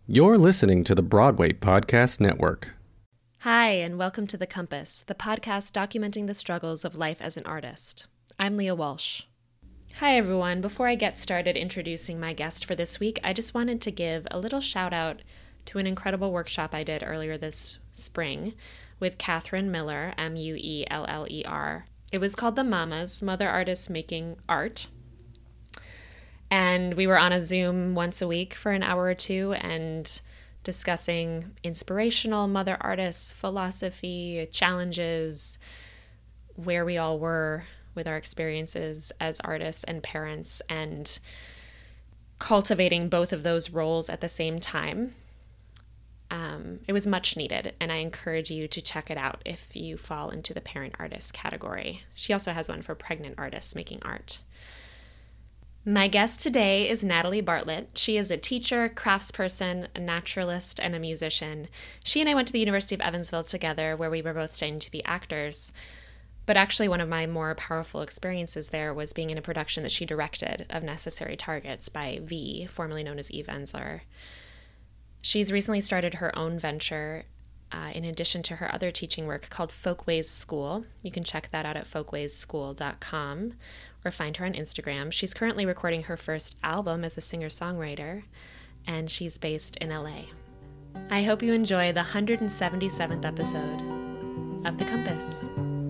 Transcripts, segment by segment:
You're listening to the Broadway Podcast Network. Hi, and welcome to The Compass, the podcast documenting the struggles of life as an artist. I'm Leah Walsh. Hi, everyone. Before I get started introducing my guest for this week, I just wanted to give a little shout out to an incredible workshop I did earlier this spring with Catherine Miller, Mueller. It was called The Mamas, Mother Artists Making Art. And we were on a Zoom once a week for an hour or two and discussing inspirational mother artists, philosophy, challenges, where we all were with our experiences as artists and parents, and cultivating both of those roles at the same time. It was much needed, and I encourage you to check it out if you fall into the parent artist category. She also has one for pregnant artists making art. My guest today is Natalie Bartlett. She is a teacher, craftsperson, a naturalist, and a musician. She and I went to the University of Evansville together, where we were both studying to be actors. But actually, one of my more powerful experiences there was being in a production that she directed of Necessary Targets by V, formerly known as Eve Ensler. She's recently started her own venture in addition to her other teaching work called Folkways School. You can check that out at folkwayschool.com or find her on Instagram. She's currently recording her first album as a singer-songwriter, and she's based in LA. I hope you enjoy the 177th episode of The Compass.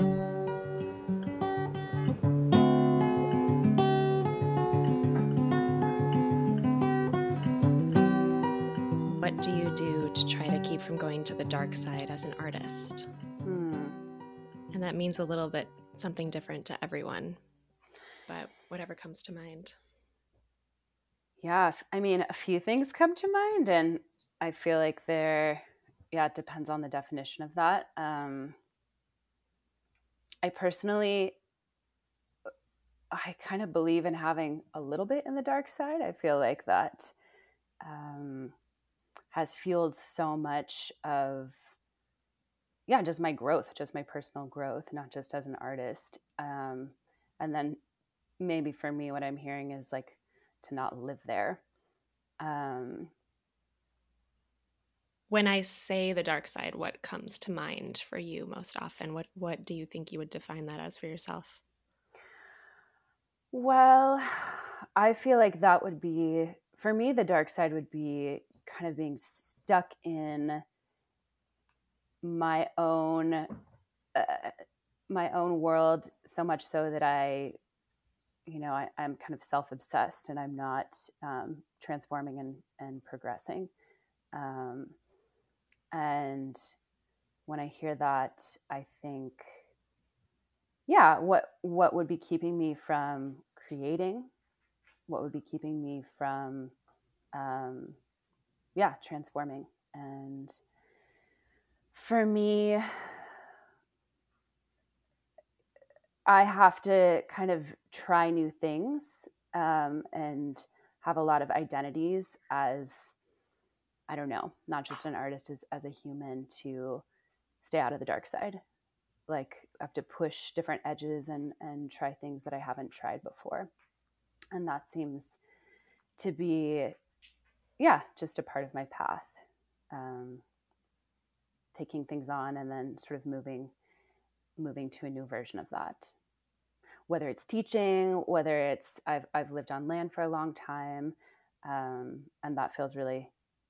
What do you do to try to keep from going to the dark side as an artist? And that means a little bit something different to everyone, but whatever comes to mind. Yeah, I mean, a few things come to mind, and I feel like it depends on the definition of that. I personally, I kind of believe in having a little bit in the dark side. I feel like that has fueled so much of, just my growth, just my personal growth, not just as an artist. And then maybe for me, what I'm hearing is like to not live there. When I say the dark side, what comes to mind for you most often? What do you think you would define that as for yourself? Well, I feel like that would be, for me, the dark side would be kind of being stuck in my own world, so much so that I'm kind of self-obsessed, and I'm not transforming and progressing. And when I hear that, I think, what would be keeping me from creating? What would be keeping me from, transforming? And for me, I have to kind of try new things and have a lot of identities as, I don't know, not just an artist, as a human, to stay out of the dark side. Like, I have to push different edges and try things that I haven't tried before. And that seems to be, just a part of my path. Taking things on and then sort of moving to a new version of that. Whether it's teaching, whether it's, I've lived on land for a long time, and that feels really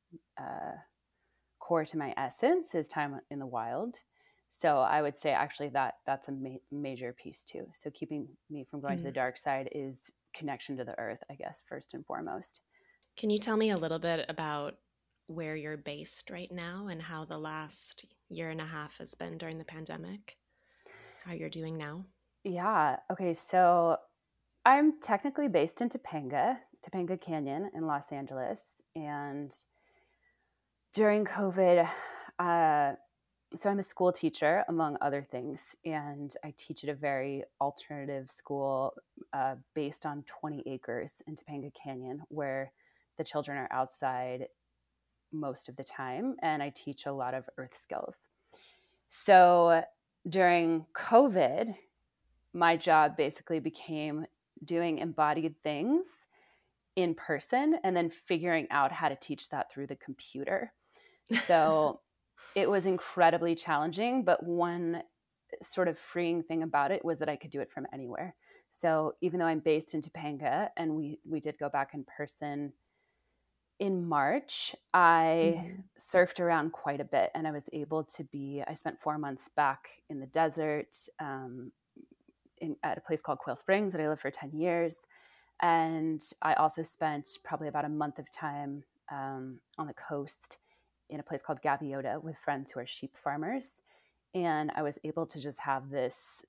core to my essence, is time in the wild. So I would say actually that's a major piece too. So keeping me from going to the dark side is connection to the earth, I guess, first and foremost. Can you tell me a little bit about where you're based right now and how the last year and a half has been during the pandemic? How you're doing now? Yeah. Okay. So I'm technically based in Topanga Canyon in Los Angeles. And during COVID, so I'm a school teacher, among other things, and I teach at a very alternative school based on 20 acres in Topanga Canyon, where the children are outside most of the time, and I teach a lot of earth skills. So during COVID, my job basically became doing embodied things in person and then figuring out how to teach that through the computer. So it was incredibly challenging, but one sort of freeing thing about it was that I could do it from anywhere. So even though I'm based in Topanga and we did go back in person in March, I surfed around quite a bit, and I spent 4 months back in the desert, at a place called Quail Springs that I lived for 10 years. And I also spent probably about a month of time on the coast in a place called Gaviota with friends who are sheep farmers. And I was able to just have this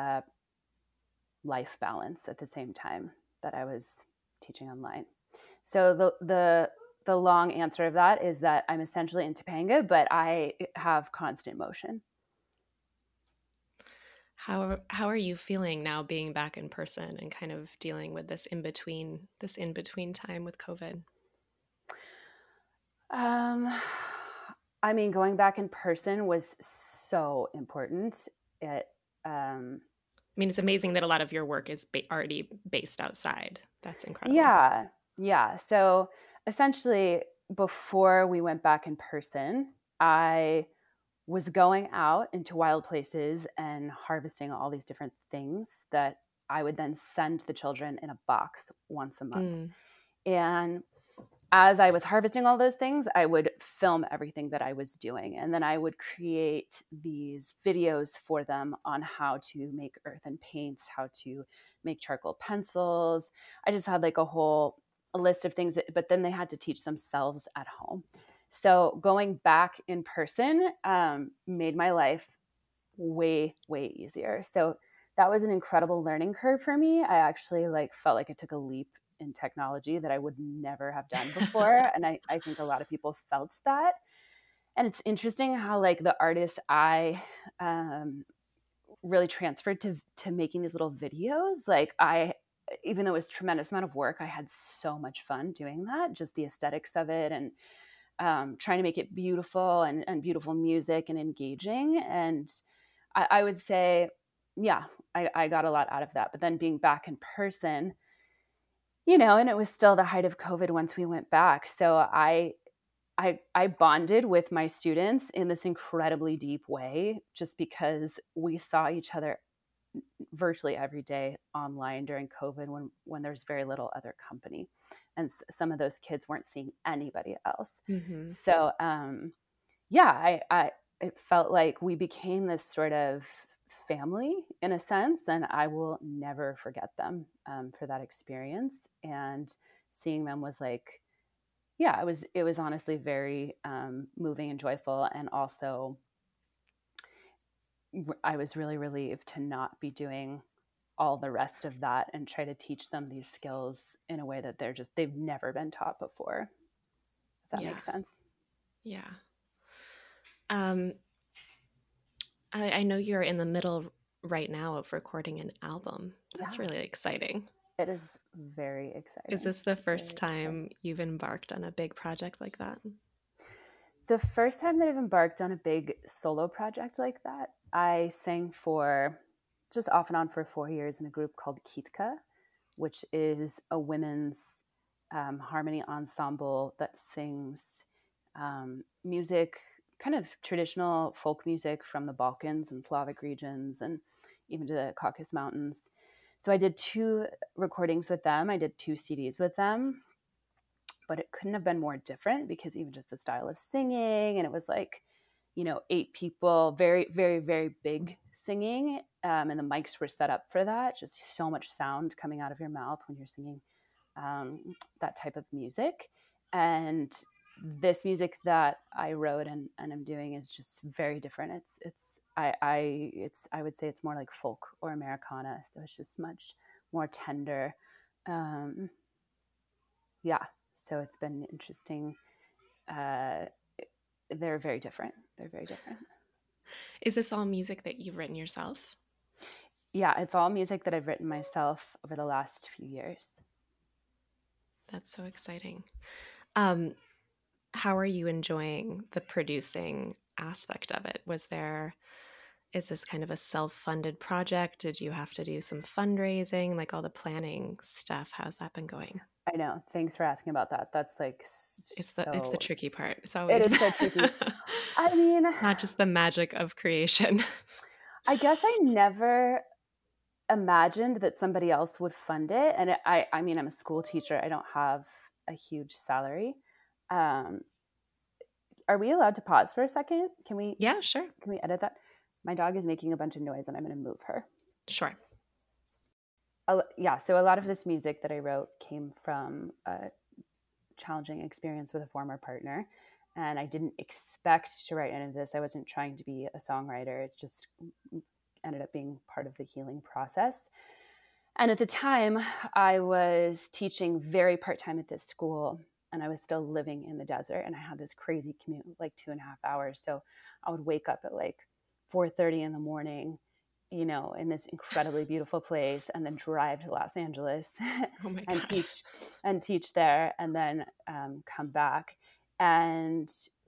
life balance at the same time that I was teaching online. So the long answer of that is that I'm essentially in Topanga, but I have constant motion. How are you feeling now being back in person and kind of dealing with this in between time with COVID? I mean, going back in person was so important. I mean, it's amazing that a lot of your work is already based outside. That's incredible. Yeah. So essentially, before we went back in person, I was going out into wild places and harvesting all these different things that I would then send the children in a box once a month. And as I was harvesting all those things, I would film everything that I was doing. And then I would create these videos for them on how to make earthen paints, how to make charcoal pencils. I just had like a list of things, but then they had to teach themselves at home. So going back in person made my life way, way easier. So that was an incredible learning curve for me. I actually felt like I took a leap in technology that I would never have done before. And I think a lot of people felt that. And it's interesting how the artist I really transferred to making these little videos. Even though it was a tremendous amount of work, I had so much fun doing that, just the aesthetics of it and trying to make it beautiful and beautiful music and engaging. And I would say, yeah, I got a lot out of that. But then being back in person, and it was still the height of COVID once we went back. So I bonded with my students in this incredibly deep way, just because we saw each other virtually every day online during COVID when there's very little other company. And some of those kids weren't seeing anybody else. Mm-hmm. So, it felt like we became this sort of family in a sense, and I will never forget them for that experience. And seeing them was it was honestly very moving and joyful. And also I was really relieved to not be doing all the rest of that and try to teach them these skills in a way that they've never been taught before, if that makes sense. Yeah. I know you're in the middle right now of recording an album. That's really exciting. It is very exciting. Is this the first time you've embarked on a big project like that? The first time that I've embarked on a big solo project like that. I sang for just off and on for 4 years in a group called Kitka, which is a women's harmony ensemble that sings music, kind of traditional folk music from the Balkans and Slavic regions and even to the Caucasus Mountains. So I did 2 recordings with them. I did 2 CDs with them, but it couldn't have been more different because even just the style of singing, and it was 8 people, very, very, very big singing. And the mics were set up for that. Just so much sound coming out of your mouth when you're singing that type of music. And this music that I wrote and I'm doing is just very different. I would say it's more like folk or Americana. So it's just much more tender. So it's been interesting. They're very different. Is this all music that you've written yourself? Yeah, it's all music that I've written myself over the last few years. That's so exciting. How are you enjoying the producing aspect of it? Is this kind of a self-funded project? Did you have to do some fundraising, like all the planning stuff? How's that been going? I know. Thanks for asking about that. That's like It's the so, tricky part. It's it always is so tricky. I mean, not just the magic of creation. I guess I never imagined that somebody else would fund it. And I mean, I'm a school teacher. I don't have a huge salary. Um, are we allowed to pause for a second? Yeah, sure. Can we edit that? My dog is making a bunch of noise and I'm going to move her. Sure. Yeah, so a lot of this music that I wrote came from a challenging experience with a former partner. And I didn't expect to write any of this. I wasn't trying to be a songwriter. It just ended up being part of the healing process. And at the time, I was teaching very part-time at this school, and I was still living in the desert, and I had this crazy commute, like 2.5 hours. So I would wake up at like 4:30 in the morning, in this incredibly beautiful place, and then drive to Los Angeles Oh my and God. teach there, and then come back. And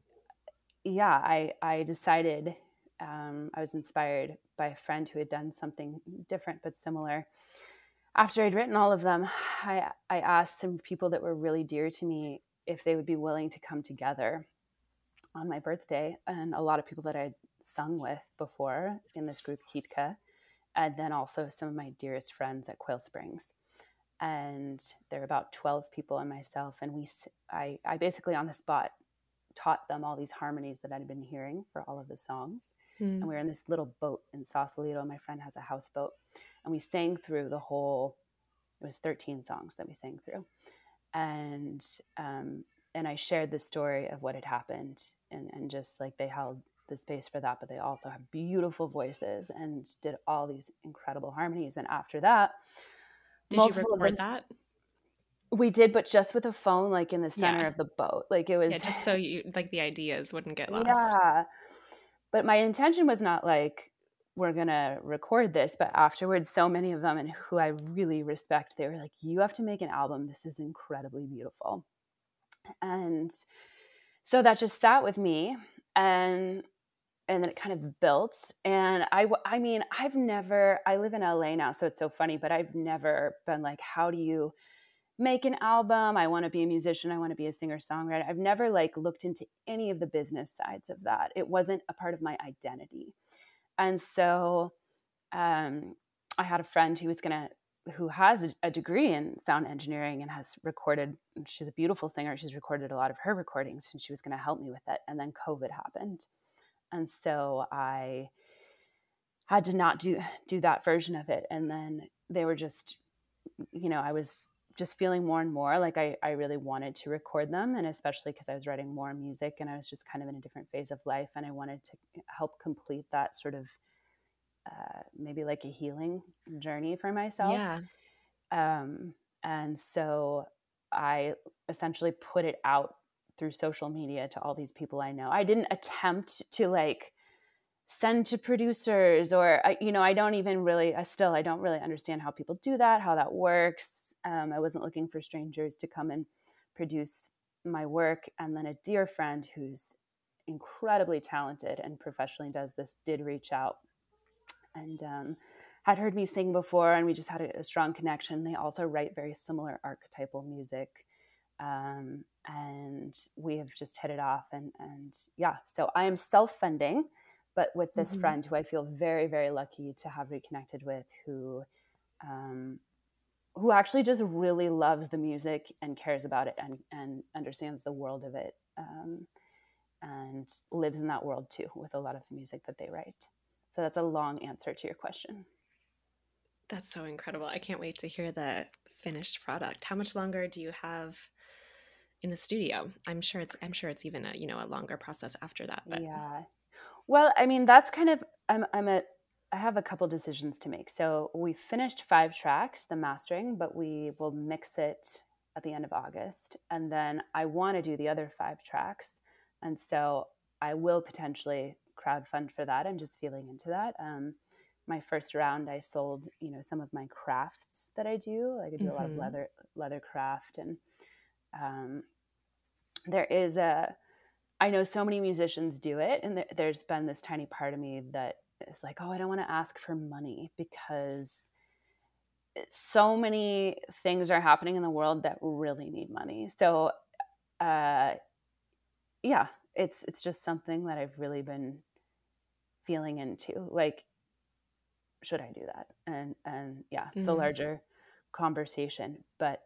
yeah, I decided, I was inspired by a friend who had done something different but similar. After I'd written all of them, I asked some people that were really dear to me if they would be willing to come together on my birthday. And a lot of people that I'd sung with before in this group, Kitka, and then also some of my dearest friends at Quail Springs. And there were about 12 people and myself. And I basically on the spot taught them all these harmonies that I'd been hearing for all of the songs. And we were in this little boat in Sausalito. My friend has a houseboat. And we sang through the whole, it was 13 songs that we sang through. And I shared the story of what had happened, and just like they held the space for that, but they also have beautiful voices and did all these incredible harmonies. And after that, Did you multiple of record them, that? we did, but just with a phone, like in the center Yeah. of the boat. Like it was, Yeah, just so you like the ideas wouldn't get lost. yeah. But my intention was not like, we're going to record this. But afterwards, so many of them, and who I really respect, they were like, you have to make an album. This is incredibly beautiful. And so that just sat with me, and then it kind of built. And I mean, I live in LA now, so it's so funny, but I've never been like, how do you make an album? I want to be a musician. I want to be a singer songwriter. I've never like looked into any of the business sides of that. It wasn't a part of my identity. And so I had a friend who has a degree in sound engineering and has recorded. She's a beautiful singer. She's recorded a lot of her recordings, and she was going to help me with it. And then COVID happened. And so I had to not do that version of it. And then they were just, I was just feeling more and more like I really wanted to record them. And especially because I was writing more music and I was just kind of in a different phase of life. And I wanted to help complete that sort of maybe like a healing journey for myself. Yeah. And so I essentially put it out through social media to all these people I know. I didn't attempt to like send to producers, or I don't even really, I don't really understand how people do that, how that works. I wasn't looking for strangers to come and produce my work. And then a dear friend who's incredibly talented and professionally does this did reach out, and had heard me sing before, and we just had a strong connection. They also write very similar archetypal music. And we have just hit it off, and yeah, so I am self-funding, but with this friend who I feel very, very lucky to have reconnected with, who actually just really loves the music and cares about it, and understands the world of it, and lives in that world too with a lot of the music that they write. So that's a long answer to your question. That's so incredible. I can't wait to hear the finished product. How much longer do you have in the studio? I'm sure it's even a longer process after that. But yeah. Well, I mean, that's kind of, I have a couple decisions to make. So we finished 5 tracks, the mastering, but we will mix it at the end of August. And then I want to do the other 5 tracks. And so I will potentially crowdfund for that. I'm just feeling into that. My first round, I sold, some of my crafts that I do. Like I do a lot of leather craft. And I know so many musicians do it, and there's been this tiny part of me that is like, oh, I don't want to ask for money, because so many things are happening in the world that really need money. So, uh, yeah, it's just something that I've really been feeling into. Like, should I do that? And yeah, it's a Mm. larger conversation, but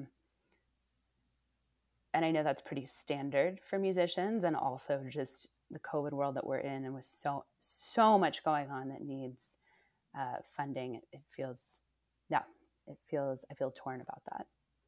and I know that's pretty standard for musicians, and also just the COVID world that we're in, and with so much going on that needs funding. It feels, yeah, I feel torn about that.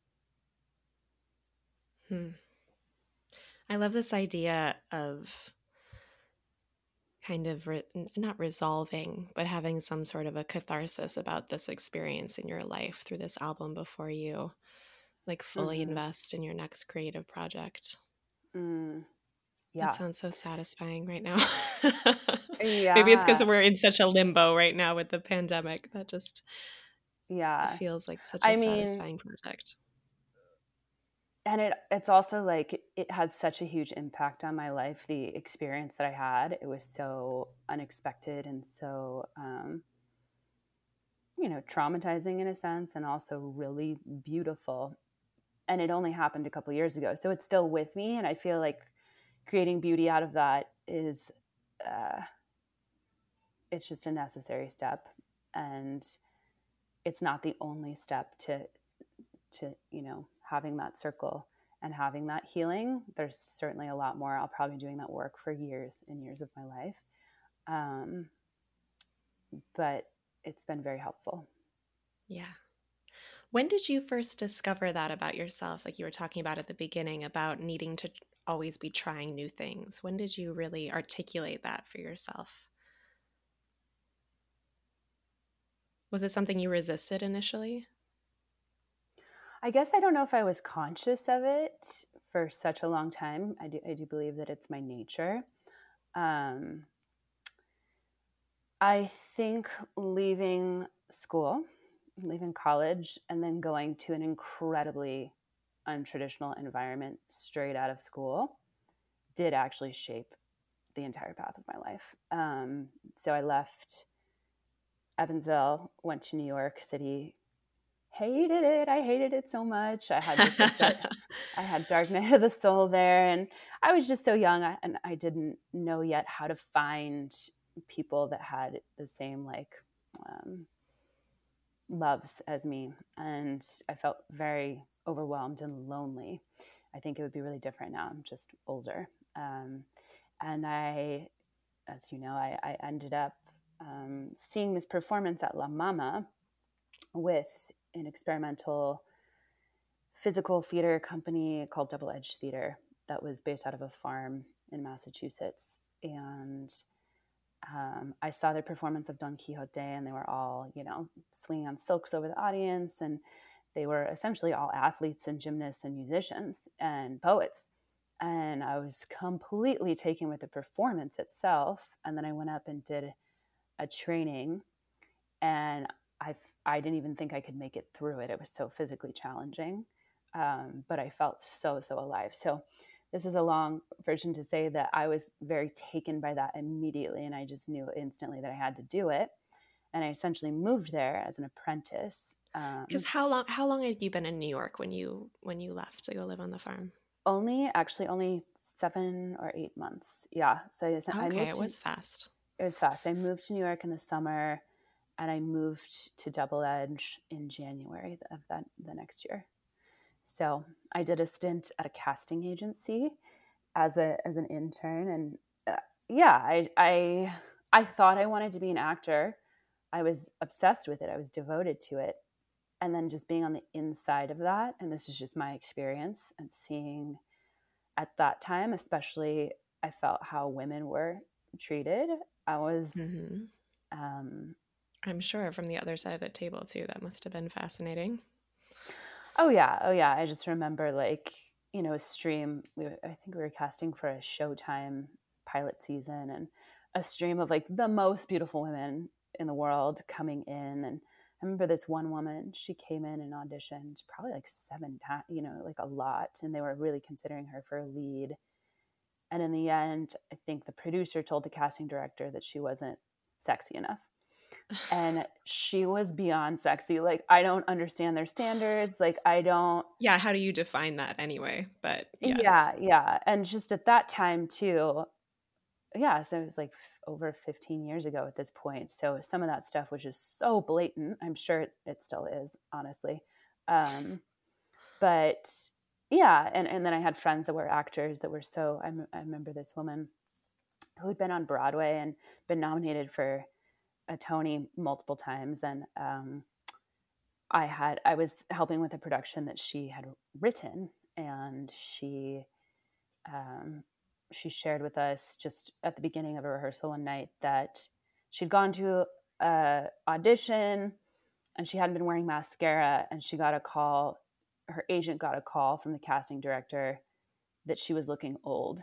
Hmm. I love this idea of kind of not resolving, but having some sort of a catharsis about this experience in your life through this album before you like fully Mm-hmm. invest in your next creative project. That Yeah, sounds so satisfying right now. Maybe it's because yeah, we're in such a limbo right now with the pandemic that just yeah. feels like such a I mean, satisfying project. and it's also like it had such a huge impact on my life. The experience that I had, it was so unexpected and so traumatizing in a sense, and also really beautiful. And it only happened a couple years ago, so it's still with me. And I feel like creating beauty out of that is, uh, it's just a necessary step, and it's not the only step to having that circle and having that healing. There's certainly a lot more. I'll probably be doing that work for years and years of my life, um, but it's been very helpful. Yeah. When did you first discover that about yourself? Like you were talking about at the beginning about needing to always be trying new things. When did you really articulate that for yourself? Was it something you resisted initially? I guess I don't know if I was conscious of it for such a long time. I do believe that it's my nature. Um, I think leaving college, and then going to an incredibly untraditional environment straight out of school did actually shape the entire path of my life. So I left Evansville, went to New York City, hated it. I hated it so much. I had this like I had dark night of the soul there, and I was just so young, and I didn't know yet how to find people that had the same like um, loves as me, and I felt very overwhelmed and lonely. I think it would be really different now. I'm just older, and as you know, I ended up seeing this performance at La Mama with an experimental physical theater company called Double Edge Theater that was based out of a farm in Massachusetts. And I saw their performance of Don Quixote, and they were all, swinging on silks over the audience. And they were essentially all athletes and gymnasts and musicians and poets. And I was completely taken with the performance itself. And then I went up and did a training, and I didn't even think I could make it through it. It was so physically challenging, but I felt so alive. So this is a long version to say that I was very taken by that immediately, and I just knew instantly that I had to do it. And I essentially moved there as an apprentice. Because how long had you been in New York when you left to go live on the farm? Only 7 or 8 months. Yeah. So I Okay, moved it to. was fast. It was fast. I moved to New York in the summer, and I moved to Double Edge in January of the next year. So I did a stint at a casting agency as an intern, and yeah, I thought I wanted to be an actor. I was obsessed with it. I was devoted to it, and then just being on the inside of that, and this is just my experience, and seeing at that time, especially, I felt how women were treated. I was. Hmm. Um, I'm sure from the other side of the table too. That must have been fascinating. Oh yeah, oh yeah. I just remember like a stream. I think we were casting for a Showtime pilot season, and a stream of like the most beautiful women in the world coming in. And I remember this one woman. She came in and auditioned probably like 7 times. Like a lot, and they were really considering her for a lead. And in the end, I think the producer told the casting director that she wasn't sexy enough. And she was beyond sexy. Like, I don't understand their standards. Like, I don't. Yeah, how do you define that anyway? But yes. Yeah. And just at that time too, yeah, so it was like over 15 years ago at this point. So some of that stuff was just so blatant. I'm sure it still is, honestly. But yeah, and then I had friends that were actors that were so, I remember this woman who had been on Broadway and been nominated for a Tony multiple times. And I was helping with a production that she had written, and she shared with us just at the beginning of a rehearsal one night that she'd gone to a audition and she hadn't been wearing mascara, and she got a call. Her agent got a call from the casting director that she was looking old.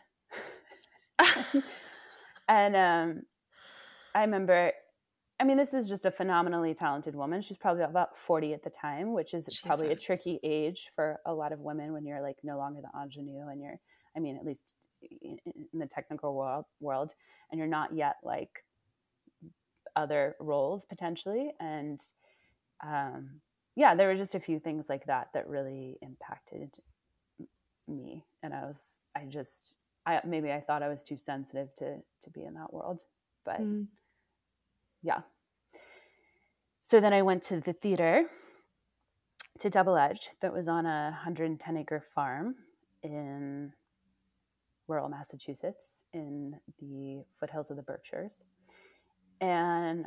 And I remember, I mean, this is just a phenomenally talented woman. She's probably about 40 at the time, which is probably a tricky age for a lot of women when you're like no longer the ingenue and you're, I mean, at least in the technical world, and you're not yet like other roles potentially. And yeah, there were just a few things like that that really impacted me. And maybe I thought I was too sensitive to be in that world, but yeah. So then I went to the theater, to Double Edge, that was on a 110-acre farm in rural Massachusetts in the foothills of the Berkshires, and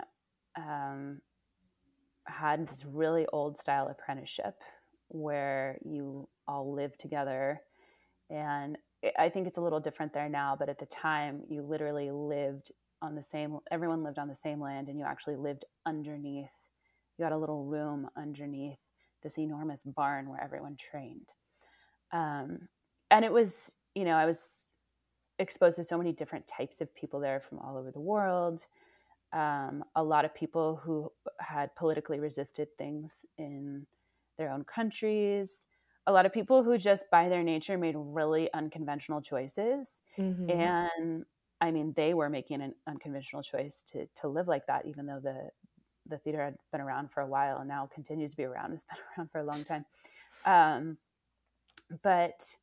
had this really old style apprenticeship where you all live together. And I think it's a little different there now, but at the time you literally lived on everyone lived on the same land, and you actually lived underneath. You got a little room underneath this enormous barn where everyone trained. And it was, I was exposed to so many different types of people there from all over the world. A lot of people who had politically resisted things in their own countries. A lot of people who just by their nature made really unconventional choices. Mm-hmm. And I mean, they were making an unconventional choice to live like that, even though the theater had been around for a while and now continues to be around. It's been around for a long time. But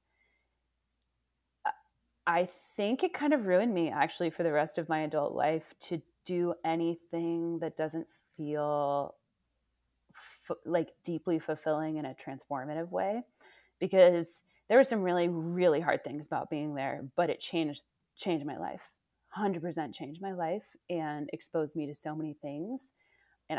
I think it kind of ruined me actually for the rest of my adult life to do anything that doesn't feel like deeply fulfilling in a transformative way, because there were some really, really hard things about being there, but it changed my life, 100% changed my life and exposed me to so many things. And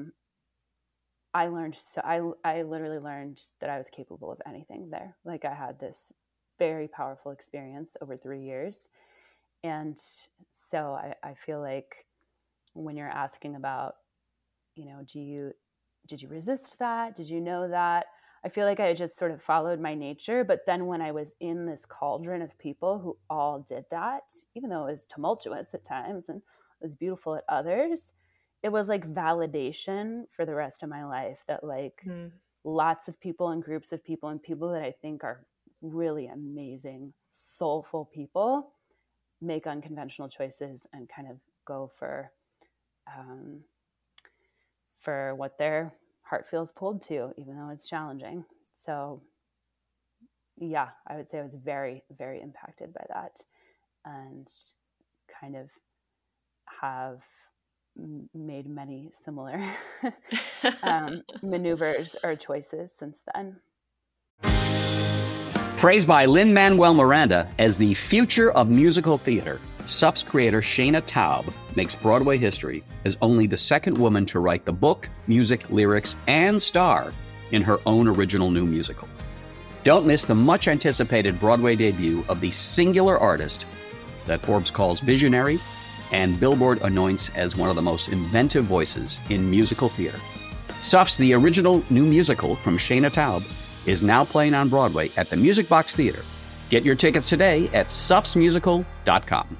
I literally learned that I was capable of anything there. Like, I had this very powerful experience over 3 years. And so I feel like when you're asking about, did you resist that? Did you know that? I feel like I just sort of followed my nature. But then when I was in this cauldron of people who all did that, even though it was tumultuous at times and it was beautiful at others, it was like validation for the rest of my life that like lots of people and groups of people and people that I think are really amazing, soulful people make unconventional choices and kind of go for what their heart feels pulled to, even though it's challenging. So yeah, I would say I was very, very impacted by that, and kind of have made many similar maneuvers or choices since then. Praised by Lin-Manuel Miranda as the future of musical theater, SUF's creator Shana Taub makes Broadway history as only the second woman to write the book, music, lyrics, and star in her own original new musical. Don't miss the much-anticipated Broadway debut of the singular artist that Forbes calls visionary and Billboard anoints as one of the most inventive voices in musical theater. SUF's The Original New Musical from Shana Taub is now playing on Broadway at the Music Box Theater. Get your tickets today at sufsmusical.com.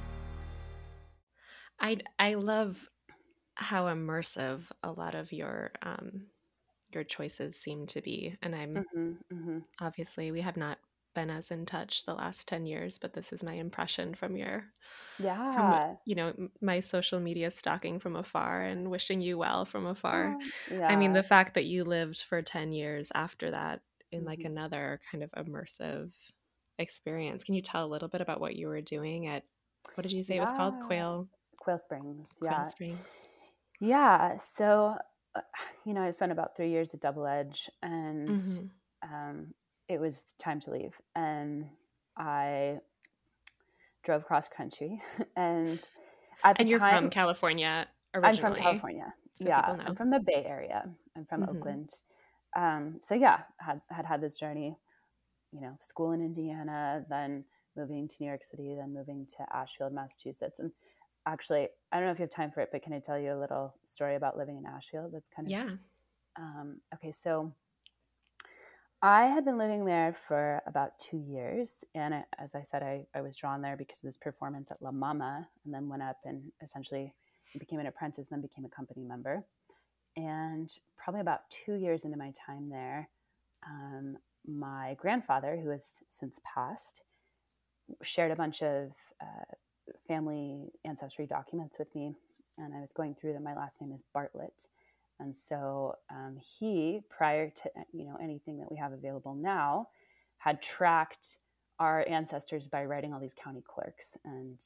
I love how immersive a lot of your choices seem to be, and I'm obviously we have not been as in touch the last 10 years, but this is my impression from Yeah. my social media stalking from afar and wishing you well from afar. Oh, I mean, yeah. the fact that you lived for 10 years after that in like Mhm. another kind of immersive experience. Can you tell a little bit about what you were doing at, what did you say it was called? Yeah. Quail Springs. Quail Yeah. Springs. Yeah. So, uh, I spent about 3 years at Double Edge, and Mm-hmm. it was time to leave. And I drove cross country. And at the And you're from time, California I'm from originally, California. so people Yeah. I'm know. from the Bay Area. I'm from Mm-hmm. Oakland. So yeah, had this journey, school in Indiana, then moving to New York City, then moving to Ashfield, Massachusetts. And actually, I don't know if you have time for it, but can I tell you a little story about living in Ashfield? That's kind of, Yeah. okay. So I had been living there for about 2 years. And as I said, I was drawn there because of this performance at La Mama, and then went up and essentially became an apprentice, and then became a company member. And probably about 2 years into my time there, my grandfather, who has since passed, shared a bunch of family ancestry documents with me, and I was going through them. My last name is Bartlett, and so he, prior to anything that we have available now, had tracked our ancestors by writing all these county clerks, and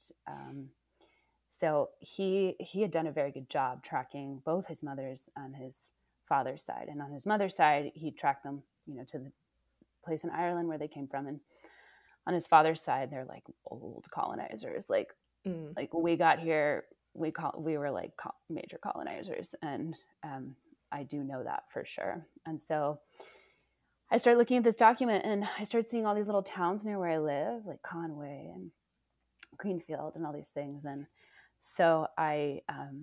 so he had done a very good job tracking both his mother's and his father's side. And on his mother's side, he tracked them, to the place in Ireland where they came from. And on his father's side, they're like old colonizers. Like when we got here, we were like major colonizers. And I do know that for sure. And so I started looking at this document, and I started seeing all these little towns near where I live, like Conway and Greenfield and all these things. And so I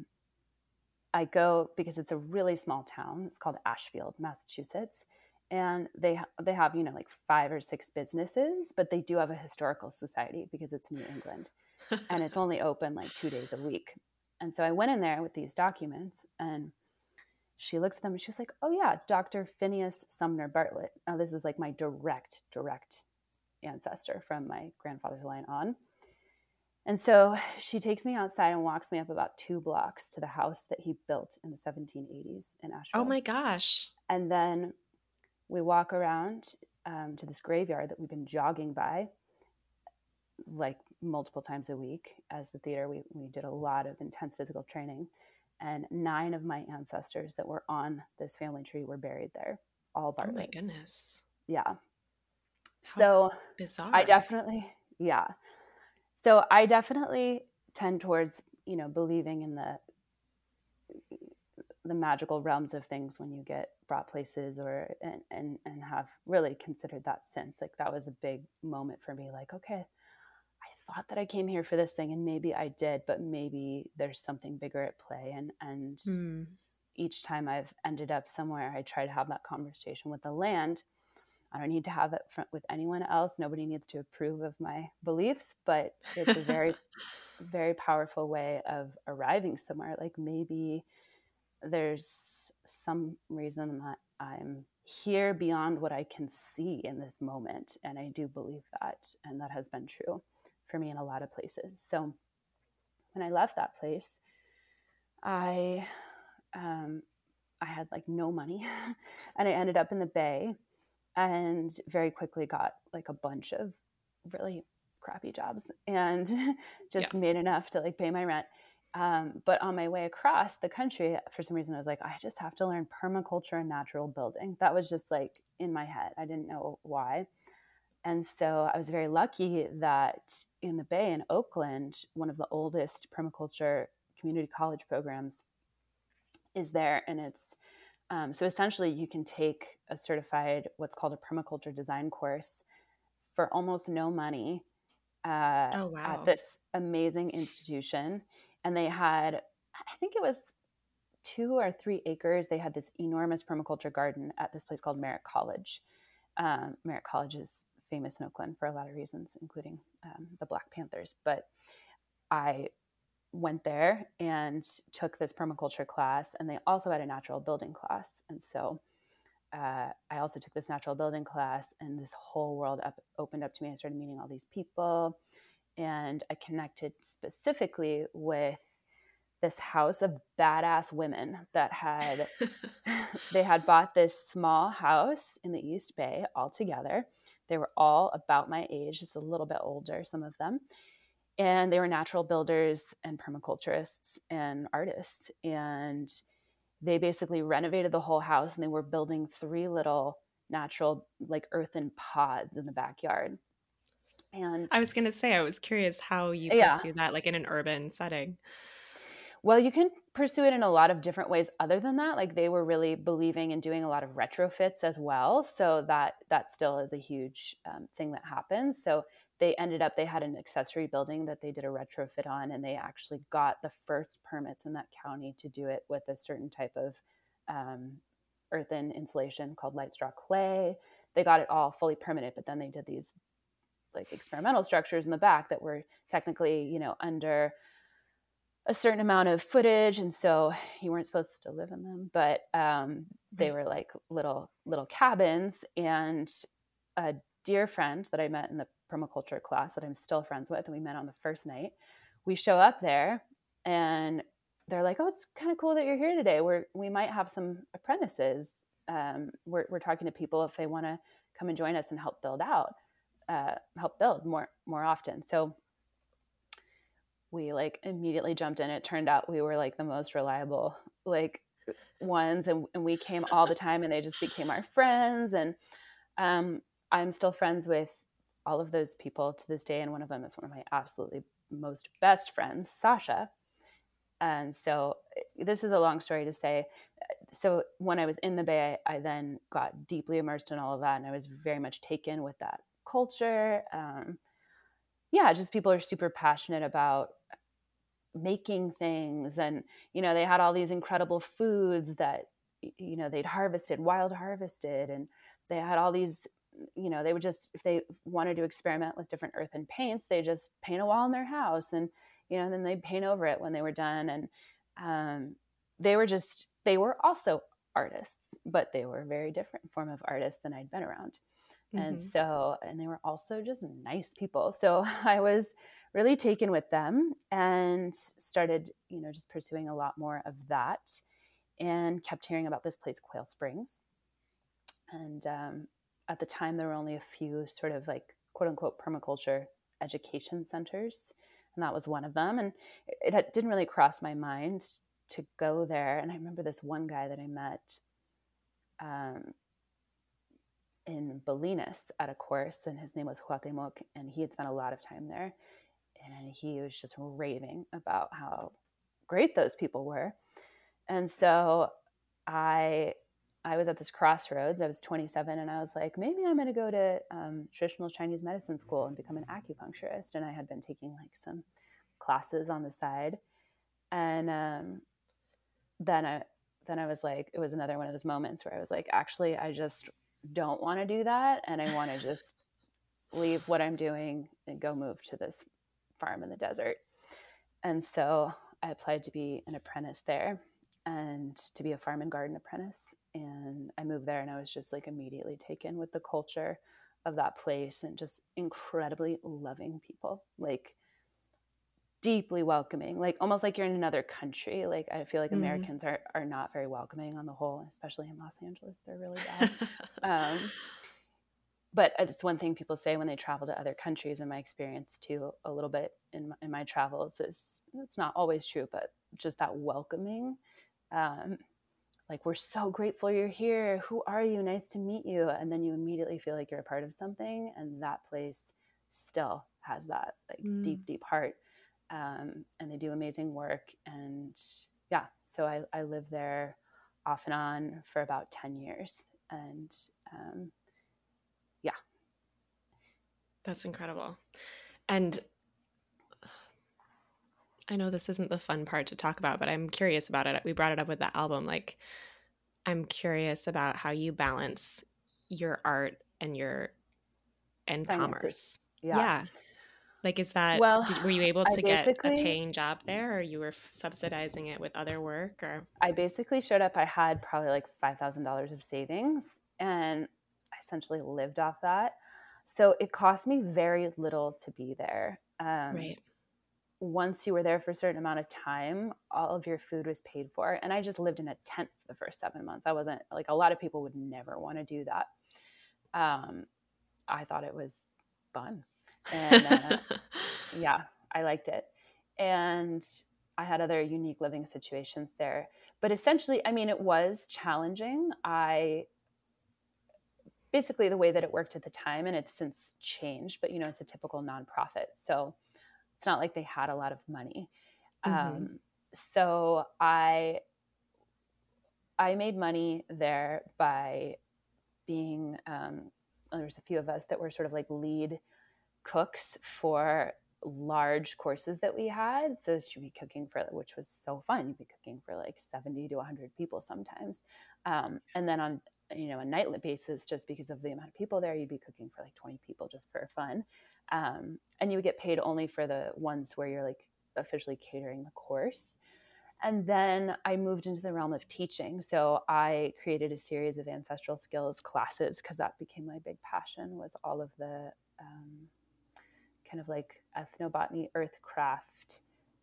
go because it's a really small town. It's called Ashfield, Massachusetts. And they have, like 5 or 6 businesses, but they do have a historical society because it's New England. And it's only open like 2 days a week. And so I went in there with these documents, and she looks at them and she's like, "Oh yeah, Dr. Phineas Sumner Bartlett." Now this is like my direct ancestor from my grandfather's line on. And so she takes me outside and walks me up about 2 blocks to the house that he built in the 1780s in Asheville. Oh my gosh. And then we walk around to this graveyard that we've been jogging by like multiple times a week. As the theater, we did a lot of intense physical training. And 9 of my ancestors that were on this family tree were buried there, all Bartletts. Oh my goodness. Yeah. How so bizarre. I definitely tend towards, believing in the magical realms of things when you get brought places and have really considered that since. Like that was a big moment for me. Like, okay, I thought that I came here for this thing, and maybe I did, but maybe there's something bigger at play. And each time I've ended up somewhere, I try to have that conversation with the land. I don't need to have it with anyone else. Nobody needs to approve of my beliefs, but it's a very, very powerful way of arriving somewhere. Like maybe there's some reason that I'm here beyond what I can see in this moment. And I do believe that. And that has been true for me in a lot of places. So when I left that place, I had like no money and I ended up in the Bay, and very quickly got like a bunch of really crappy jobs and just made enough to like pay my rent. But on my way across the country, for some reason, I was like, I just have to learn permaculture and natural building. That was just like in my head. I didn't know why. And so I was very lucky that in the Bay in Oakland, one of the oldest permaculture community college programs is there. And it's so essentially you can take a certified, what's called a permaculture design course for almost no money at this amazing institution. And they had, I think it was 2 or 3 acres. They had this enormous permaculture garden at this place called Merritt College. Merritt College is famous in Oakland for a lot of reasons, including the Black Panthers. But I went there and took this permaculture class, and they also had a natural building class. And so I also took this natural building class, and this whole world opened up to me. I started meeting all these people, and I connected specifically with this house of badass women that had they had bought this small house in the East Bay all together. They were all about my age, just a little bit older, some of them. And they were natural builders and permaculturists and artists. And they basically renovated the whole house, and they were building 3 little natural like earthen pods in the backyard. And I was going to say, I was curious how you yeah, pursue that, like in an urban setting. well, you can pursue it in a lot of different ways other than that. Like they were really believing in doing a lot of retrofits as well. So that still is a huge thing that happens. So they had an accessory building that they did a retrofit on, and they actually got the first permits in that county to do it with a certain type of earthen insulation called light straw clay. They got it all fully permitted, but then they did these like experimental structures in the back that were technically, under a certain amount of footage, and so you weren't supposed to live in them, but they were like little cabins. And a dear friend that I met in the permaculture class that I'm still friends with, and we met on the first night, we show up there and they're like, oh, it's kind of cool that you're here today. We might have some apprentices. We're talking to people if they want to come and join us and help build more often. So we like immediately jumped in. It turned out we were like the most reliable like ones, and we came all the time, and they just became our friends. And I'm still friends with all of those people to this day, and one of them is one of my absolutely most best friends, Sasha. And so this is a long story to say. So when I was in the Bay, I then got deeply immersed in all of that, and I was very much taken with that culture. Just people are super passionate about making things, and they had all these incredible foods that they'd wild harvested, and they had all these, they would just, if they wanted to experiment with different earthen paints, they just paint a wall in their house, and then they'd paint over it when they were done. And they were also artists, but they were a very different form of artists than I'd been around. And so, and they were also just nice people. So I was really taken with them and started, just pursuing a lot more of that, and kept hearing about this place, Quail Springs. And at the time, there were only a few sort of like quote unquote permaculture education centers. And that was one of them. And it didn't really cross my mind to go there. And I remember this one guy that I met in Bolinas at a course, and his name was Cuauhtemoc, and he had spent a lot of time there, and he was just raving about how great those people were. And so I was at this crossroads. I was 27, and I was like, maybe I'm going to go to traditional Chinese medicine school and become an acupuncturist. And I had been taking like some classes on the side, and then I was like, it was another one of those moments where I was like, actually, I just don't want to do that, and I want to just leave what I'm doing and go move to this farm in the desert. And so I applied to be an apprentice there, and to be a farm and garden apprentice. And I moved there, and I was just like immediately taken with the culture of that place, and just incredibly loving people, like deeply welcoming, like almost like you're in another country. Like I feel like Americans are not very welcoming on the whole, especially in Los Angeles. They're really bad. But it's one thing people say when they travel to other countries, and my experience too, a little bit in my travels, is it's not always true, but just that welcoming, like, we're so grateful you're here. Who are you? Nice to meet you. And then you immediately feel like you're a part of something. And that place still has that like deep, deep heart. And they do amazing work. And yeah, so I lived there off and on for about 10 years. And yeah. That's incredible. And I know this isn't the fun part to talk about, but I'm curious about it. We brought it up with the album. Like, I'm curious about how you balance your art and commerce. Yeah. Like, is that, were you able to get a paying job there, or you were subsidizing it with other work? Or I basically showed up, I had probably like $5,000 of savings, and I essentially lived off that. So it cost me very little to be there. Right. Once you were there for a certain amount of time, all of your food was paid for. And I just lived in a tent for the first 7 months. I wasn't like, a lot of people would never want to do that. I thought it was fun. And yeah, I liked it. And I had other unique living situations there. But essentially, I mean, it was challenging. Basically the way that it worked at the time, and it's since changed, but it's a typical nonprofit. So it's not like they had a lot of money. So I made money there by being, there's a few of us that were sort of like lead cooks for large courses that we had. So she'd be cooking for, which was so fun. You'd be cooking for like 70 to 100 people sometimes. And then on, a nightly basis, just because of the amount of people there, you'd be cooking for like 20 people just for fun. And you would get paid only for the ones where you're like officially catering the course. And then I moved into the realm of teaching. So I created a series of ancestral skills classes, because that became my big passion, was all of the kind of like ethnobotany, earthcraft.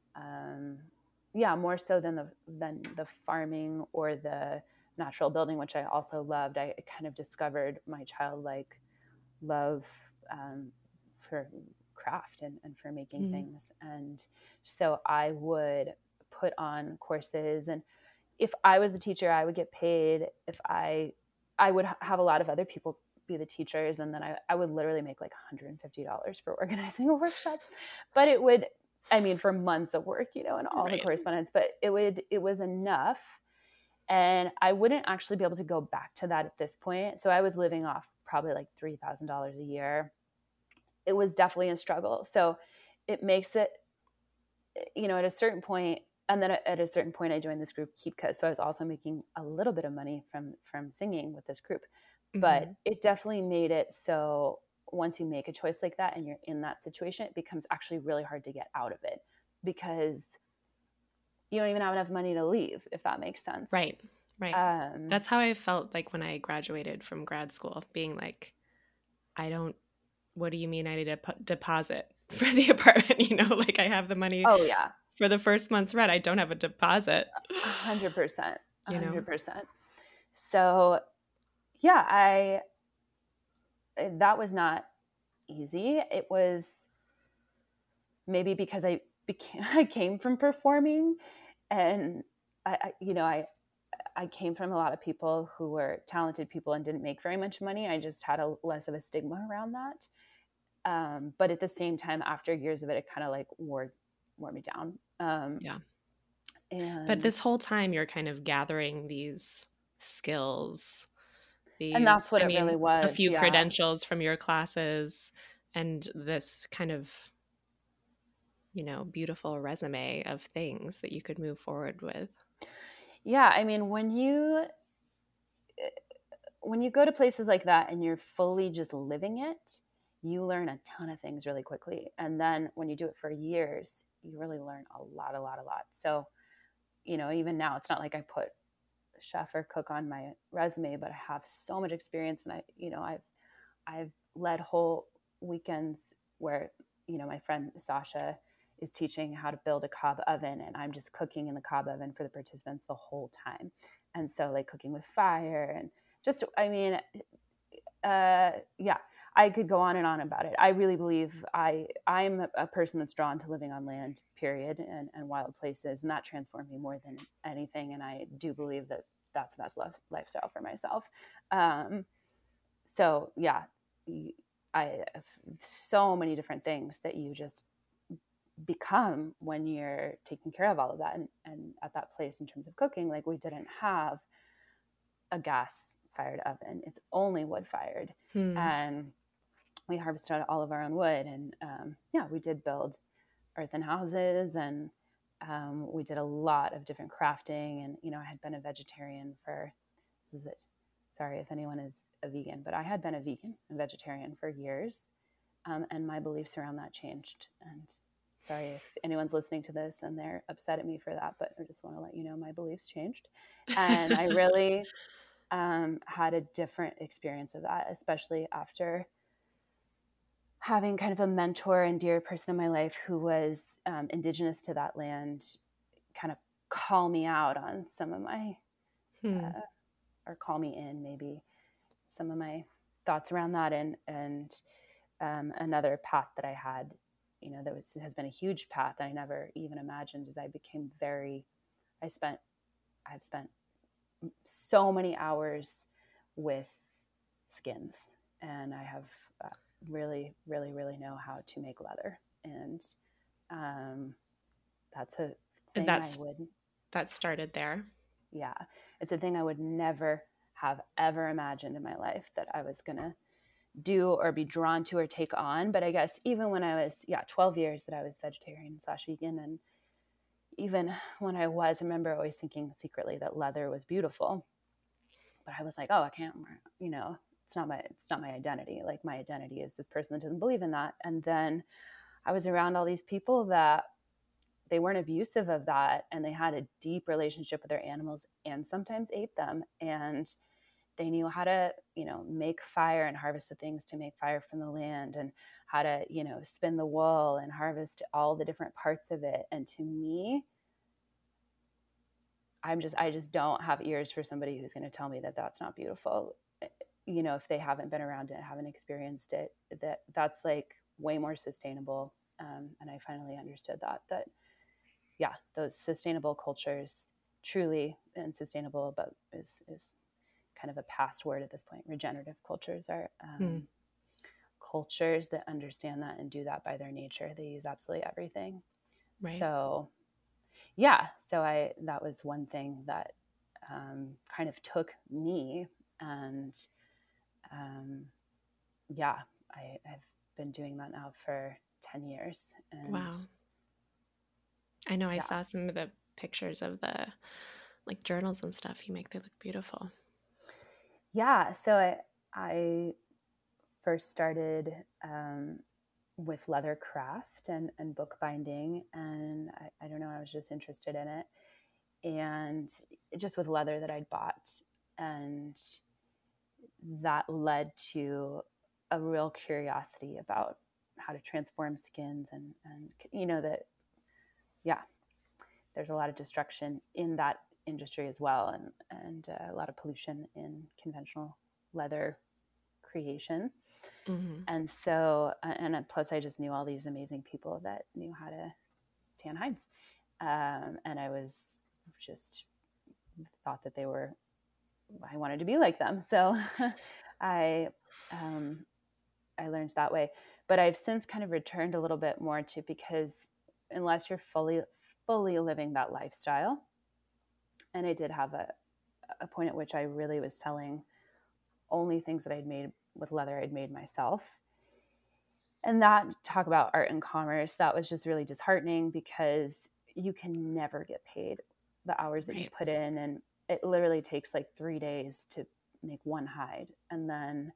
More so than the farming or the natural building, which I also loved. I kind of discovered my childlike love for craft and for making things. And so I would put on courses, and if I was the teacher, I would get paid. If I would have a lot of other people be the teachers, and then I would literally make like $150 for organizing a workshop. But it would, for months of work, and all the correspondence, but it was enough. And I wouldn't actually be able to go back to that at this point. So I was living off probably like $3,000 a year. It was definitely a struggle. So it makes it, at a certain point, and then at a certain point I joined this group, Keepka. So I was also making a little bit of money from singing with this group. But it definitely made it so once you make a choice like that and you're in that situation, it becomes actually really hard to get out of it, because you don't even have enough money to leave, if that makes sense. Right. That's how I felt like when I graduated from grad school, being like, what do you mean I need a deposit for the apartment? Like I have the money for the first month's rent. I don't have a deposit. 100%. 100%. So yeah, that was not easy. It was maybe because I came from performing, and I came from a lot of people who were talented people and didn't make very much money. I just had less of a stigma around that. But at the same time, after years of it, it kind of like wore me down. But this whole time you're kind of gathering these skills, and that's what it really was. A few credentials from your classes and this kind of, beautiful resume of things that you could move forward with. Yeah. When you go to places like that and you're fully just living it, you learn a ton of things really quickly. And then when you do it for years, you really learn a lot. So, even now, it's not like I put chef or cook on my resume, but I have so much experience. And I've led whole weekends where, my friend Sasha is teaching how to build a cob oven, and I'm just cooking in the cob oven for the participants the whole time. And so like cooking with fire and just, I could go on and on about it. I really believe I'm a person that's drawn to living on land, period, and wild places. And that transformed me more than anything. And I do believe that that's the best lifestyle for myself. So yeah, I have so many different things that you just become when you're taking care of all of that. And at that place, in terms of cooking, like we didn't have a gas fired oven. It's only wood fired. And we harvested all of our own wood. And we did build earthen houses, and we did a lot of different crafting. And, I had been a vegetarian sorry if anyone is a vegan, but I had been a vegan and vegetarian for years. And my beliefs around that changed. And sorry if anyone's listening to this and they're upset at me for that, but I just want to let you know my beliefs changed. And I really had a different experience of that, especially after having kind of a mentor and dear person in my life who was indigenous to that land kind of call me out on some of my, or call me in maybe some of my thoughts around that. And another path that I had, that has been a huge path that I never even imagined, is I've spent so many hours with skins, and I have really, really, really know how to make leather. And that's a thing that started there. Yeah. It's a thing I would never have ever imagined in my life that I was going to do or be drawn to or take on. But I guess even when I was 12 years that I was vegetarian/vegan, and even when I remember always thinking secretly that leather was beautiful, but I was like, oh, I can't, it's not my identity. Like, my identity is this person that doesn't believe in that. And then I was around all these people that they weren't abusive of that, and they had a deep relationship with their animals and sometimes ate them. And they knew how to, make fire and harvest the things to make fire from the land, and how to, spin the wool and harvest all the different parts of it. And to me, I just don't have ears for somebody who's going to tell me that that's not beautiful. If they haven't been around it, haven't experienced it, that's like way more sustainable. And I finally understood that those sustainable cultures, truly and sustainable, but is kind of a past word at this point. Regenerative cultures are cultures that understand that and do that by their nature. They use absolutely everything. Right. So that was one thing that kind of took me, and I've been doing that now for 10 years. And wow. I know I saw some of the pictures of the like journals and stuff you make. They look beautiful. Yeah. So I first started with leather craft and bookbinding. And I don't know, I was just interested in it. And just with leather that I'd bought. And that led to a real curiosity about how to transform skins, and there's a lot of destruction in that industry as well, and a lot of pollution in conventional leather creation. Mm-hmm. And so, and plus I just knew all these amazing people that knew how to tan hides. And I was just thought that I wanted to be like them. So I learned that way, but I've since kind of returned a little bit more to, because unless you're fully living that lifestyle, and I did have a point at which I really was selling only things that I'd made with leather I'd made myself. And that, talk about art and commerce, that was just really disheartening, because you can never get paid the hours that you put in. And it literally takes like 3 days to make one hide. And then,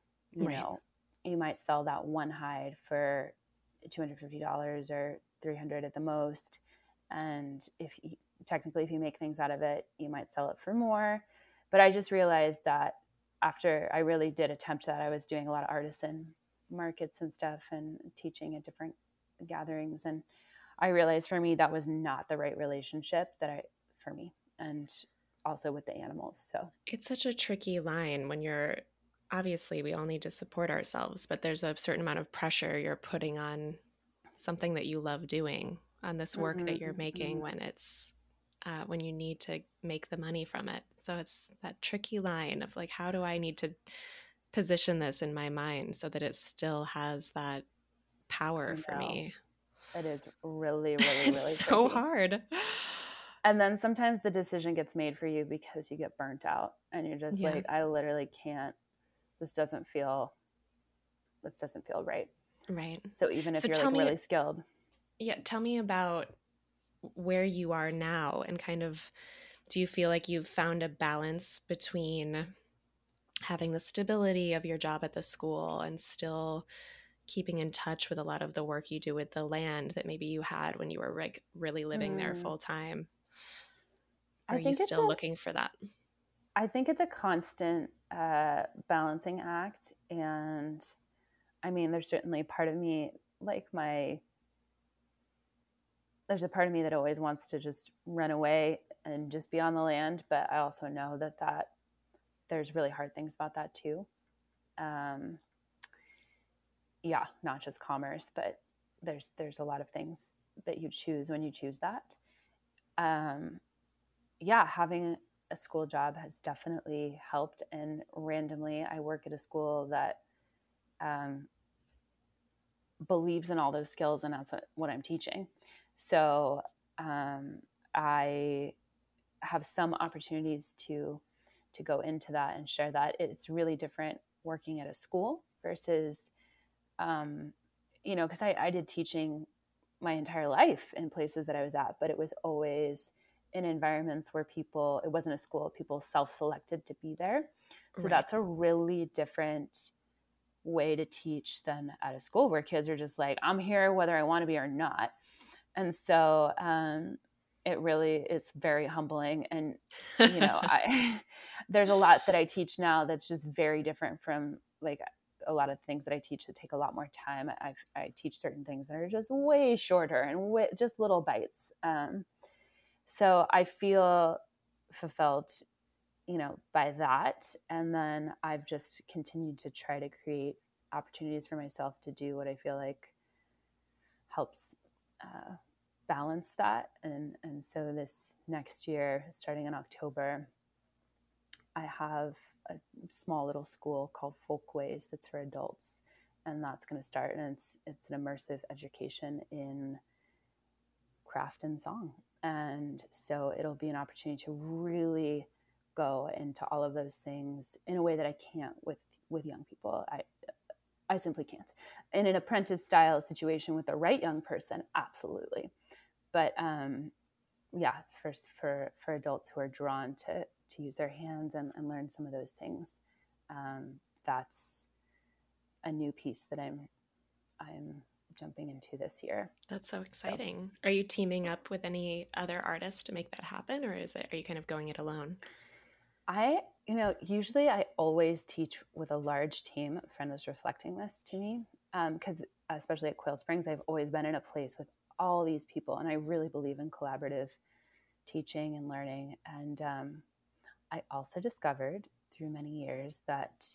you might sell that one hide for $250 or $300 at the most. And if you make things out of it, you might sell it for more. But I just realized that after I really did attempt that, I was doing a lot of artisan markets and stuff and teaching at different gatherings. And I realized for me, that was not the right relationship for me, and also with the animals. So it's such a tricky line when you're, obviously we all need to support ourselves, but there's a certain amount of pressure you're putting on something that you love doing, on this work that you're making, when it's when you need to make the money from it. So it's that tricky line of like, how do I need to position this in my mind so that it still has that power for me? It is really, really, really it's so tricky. hard. And then sometimes the decision gets made for you because you get burnt out, and you're just like, I literally can't, this doesn't feel right. Right. So even if you're like really skilled. Yeah. Tell me about where you are now, and kind of, do you feel like you've found a balance between having the stability of your job at the school and still keeping in touch with a lot of the work you do with the land that maybe you had when you were really living there full time? Are you still looking for that? I think it's a constant balancing act. And I mean, there's certainly part of me, like there's a part of me that always wants to just run away and just be on the land. But I also know that there's really hard things about that too. Yeah, not just commerce, but there's a lot of things that you choose when you choose that. Yeah, having a school job has definitely helped. And randomly, I work at a school that believes in all those skills, and that's what I'm teaching. So I have some opportunities to go into that and share that. It's really different working at a school versus, because I did teaching my entire life in places that I was at, but it was always in environments where it wasn't a school, people self-selected to be there. So right. That's a really different way to teach than at a school where kids are just like, I'm here whether I want to be or not. And so it really is very humbling. And, there's a lot that I teach now that's just very different from like a lot of things that I teach that take a lot more time. I teach certain things that are just way shorter and just little bites. So I feel fulfilled, by that. And then I've just continued to try to create opportunities for myself to do what I feel like helps balance that. And so this next year, starting in October, I have a small little school called Folkways that's for adults, and that's going to start. And it's an immersive education in craft and song. And so it'll be an opportunity to really go into all of those things in a way that I can't with young people. I simply can't. In an apprentice style situation with the right young person, absolutely. But first for adults who are drawn to use their hands and learn some of those things, that's a new piece that I'm jumping into this year. That's so exciting. So, are you teaming up with any other artists to make that happen, or are you kind of going it alone? Usually I always teach with a large team. A friend was reflecting this to me, because especially at Quail Springs, I've always been in a place with all these people, and I really believe in collaborative teaching and learning. And I also discovered through many years that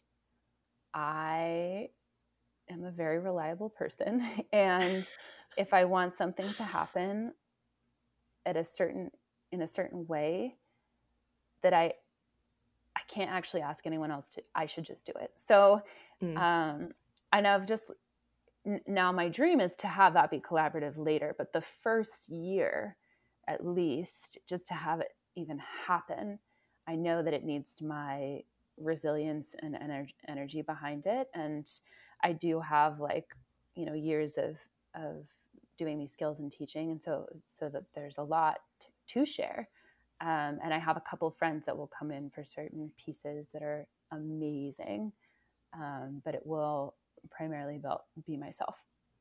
I am a very reliable person, and if I want something to happen in a certain way, that I can't actually ask anyone else to. I should just do it. So, I know now my dream is to have that be collaborative later, but the first year, at least, just to have it even happen, I know that it needs my resilience and energy behind it. And I do have years of doing these skills and teaching. And so that there's a lot to share. And I have a couple of friends that will come in for certain pieces that are amazing. But it will primarily be myself.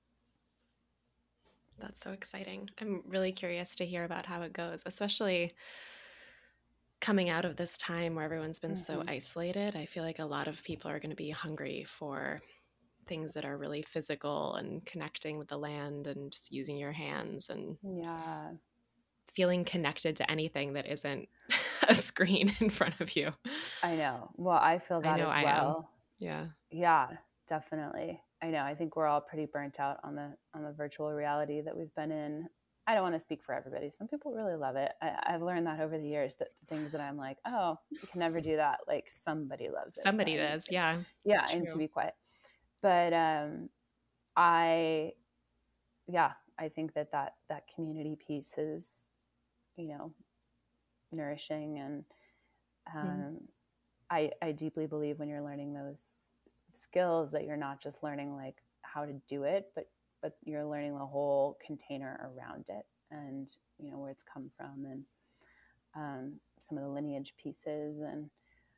That's so exciting. I'm really curious to hear about how it goes, especially coming out of this time where everyone's been so isolated. I feel like a lot of people are going to be hungry for things that are really physical and connecting with the land and just using your hands and feeling connected to anything that isn't a screen in front of you. I know. Well, I feel that as well. Yeah, definitely. I know. I think we're all pretty burnt out on the virtual reality that we've been in. I don't want to speak for everybody. Some people really love it. I've learned that over the years, that the things that I'm like, oh, you can never do that. Like, somebody loves it. Somebody does. Yeah. Yeah. True. And to be quiet. But I think that community piece is, nourishing. And I deeply believe when you're learning those skills that you're not just learning like how to do it, but you're learning the whole container around it, and where it's come from, and some of the lineage pieces, and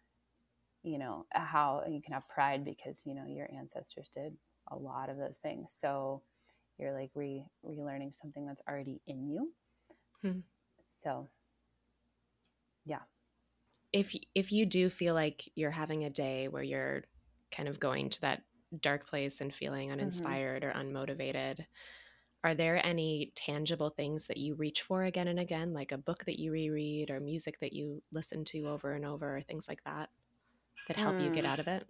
how you can have pride because your ancestors did a lot of those things. So you're like relearning something that's already in you. So yeah. if you do feel like you're having a day where you're kind of going to that dark place and feeling uninspired or unmotivated, are there any tangible things that you reach for again and again, like a book that you reread or music that you listen to over and over, or things like that help you get out of it?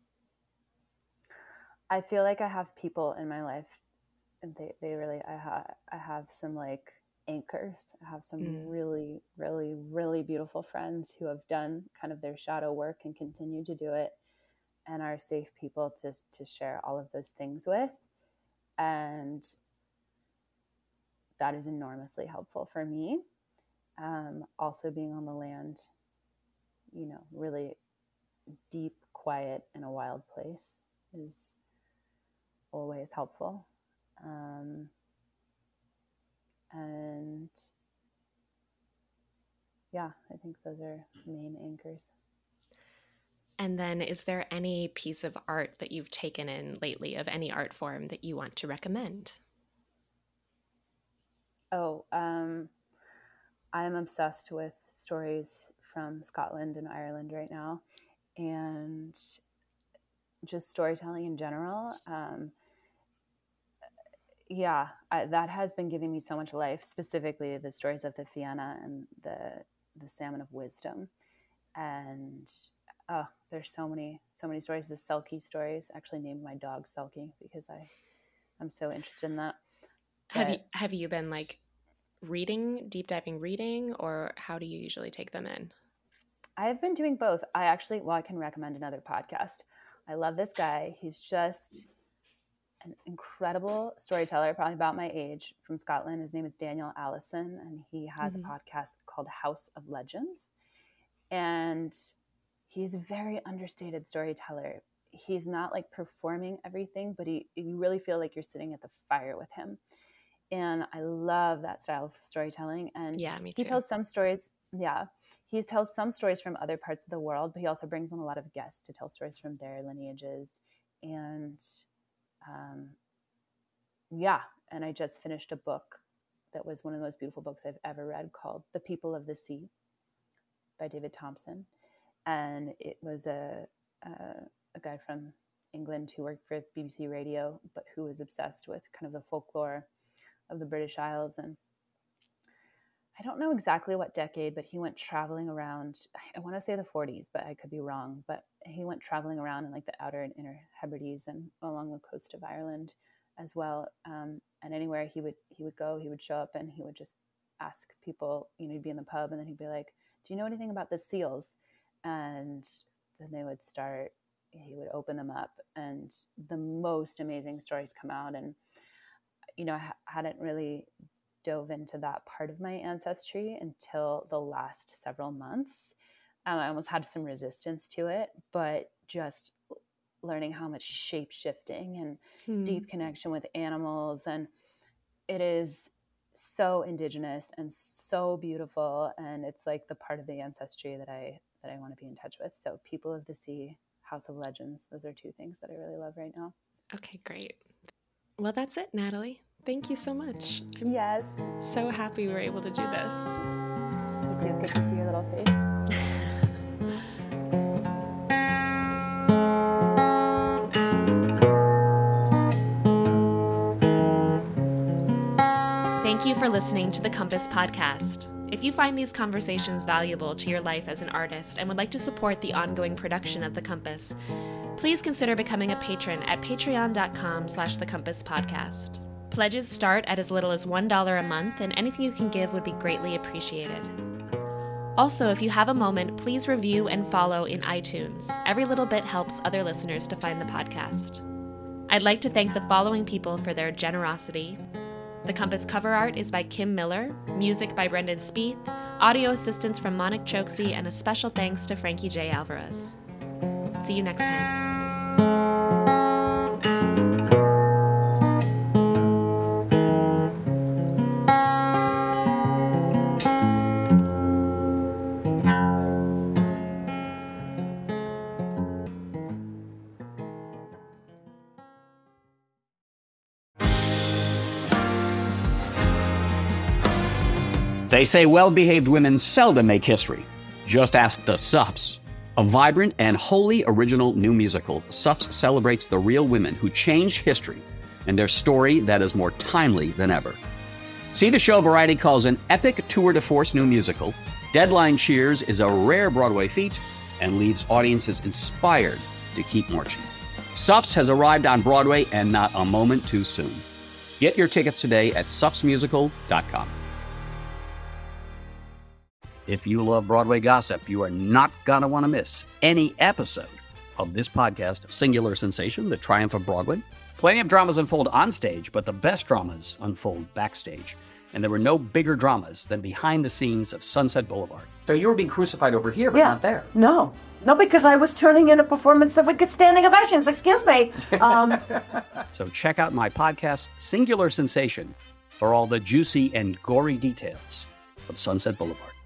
I feel like I have people in my life, and they really, I have some like anchors. I have some really, really, really beautiful friends who have done kind of their shadow work and continue to do it, and are safe people to share all of those things with. And that is enormously helpful for me. Also being on the land, you know, really deep, quiet in a wild place is always helpful. And yeah, I think those are main anchors. And then is there any piece of art that you've taken in lately, of any art form, that you want to recommend? Oh, I am obsessed with stories from Scotland and Ireland right now, and just storytelling in general. That has been giving me so much life, specifically the stories of the Fianna and the Salmon of Wisdom. And there's so many stories. The Selkie stories. I actually named my dog Selkie because I'm so interested in that. Have you been like deep diving reading, or how do you usually take them in? I've been doing both. I can recommend another podcast. I love this guy. He's just an incredible storyteller, probably about my age, from Scotland. His name is Daniel Allison, and he has a podcast called House of Legends. And he's a very understated storyteller. He's not like performing everything, but you really feel like you're sitting at the fire with him. And I love that style of storytelling. And yeah, me too. He tells some stories. Yeah. He tells some stories from other parts of the world, but he also brings on a lot of guests to tell stories from their lineages. And and I just finished a book that was one of the most beautiful books I've ever read, called The People of the Sea by David Thompson. And it was a guy from England who worked for BBC Radio, but who was obsessed with kind of the folklore of the British Isles. And I don't know exactly what decade, but he went traveling around, I want to say the 40s, but I could be wrong. But he went traveling around in like the outer and inner Hebrides and along the coast of Ireland as well. And anywhere he would go, he would show up and he would just ask people, you know, he'd be in the pub and then he'd be like, do you know anything about the seals? And then he would open them up and the most amazing stories come out. And, you know, I hadn't really dove into that part of my ancestry until the last several months. I almost had some resistance to it, but just learning how much shape-shifting and deep connection with animals. And it is so indigenous and so beautiful. And it's like the part of the ancestry that I want to be in touch with. So People of the Sea, House of Legends, those are two things that I really love right now. Okay, great. Well, that's it, Natalie. Thank you so much. Yes. So happy we were able to do this. Me too. Good to see your little face. Thank you for listening to the Compass Podcast. If you find these conversations valuable to your life as an artist and would like to support the ongoing production of The Compass, please consider becoming a patron at patreon.com/thecompasspodcast. Pledges start at as little as $1 a month, and anything you can give would be greatly appreciated. Also, if you have a moment, please review and follow in iTunes. Every little bit helps other listeners to find the podcast. I'd like to thank the following people for their generosity. The Compass cover art is by Kim Miller, music by Brendan Spieth, audio assistance from Monik Choksi, and a special thanks to Frankie J. Alvarez. See you next time. They say well-behaved women seldom make history. Just ask the Suffs. A vibrant and wholly original new musical, Suffs celebrates the real women who changed history and their story that is more timely than ever. See the show Variety calls an epic tour de force new musical. Deadline cheers is a rare Broadway feat and leaves audiences inspired to keep marching. Suffs has arrived on Broadway and not a moment too soon. Get your tickets today at suffsmusical.com. If you love Broadway gossip, you are not going to want to miss any episode of this podcast of Singular Sensation, The Triumph of Broadway. Plenty of dramas unfold on stage, but the best dramas unfold backstage. And there were no bigger dramas than behind the scenes of Sunset Boulevard. So you were being crucified over here, but not there. No, because I was turning in a performance that would get standing ovations. Excuse me. So check out my podcast, Singular Sensation, for all the juicy and gory details of Sunset Boulevard.